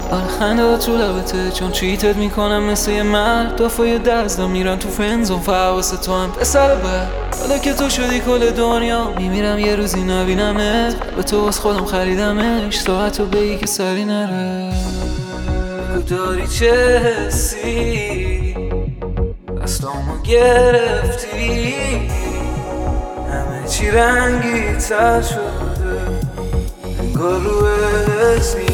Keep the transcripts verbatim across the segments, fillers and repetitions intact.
آره خنده تو لبته چون چیتت میکنم مثل یه مرد دافای دزدا میرن تو فنزون فواس تو هم پسر بر حالا که تو شدی کل دنیا میمیرم یه روزی نبینمت به تو از خودم خریدمش ساعتو بگی که سری نره بگو داری چه حسی دستامو گرفتی همه چی رنگی تر شده انگار رو اسمی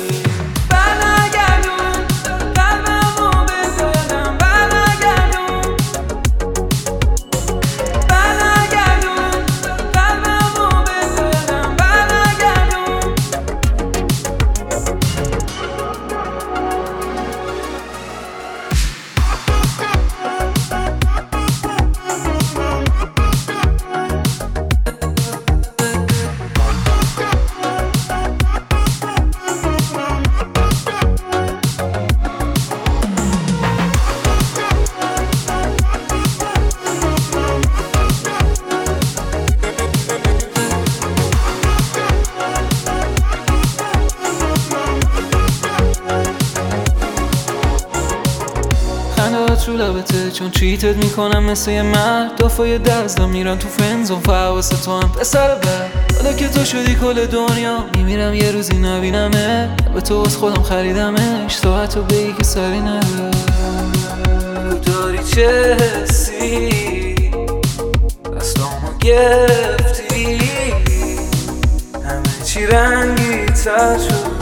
تو لبته چون چیتت میکنم مثل یه مرد دافای دزدا میرن تو فنزون فواس تو هم پسر بر حالا که تو شدی کل دنیا میمیرم یه روزی نبینمه به تو از خودم خریدمش ساعتو بگی که سری نره بگو داری چه حسی دستامو گرفتی همه چی رنگی تر شد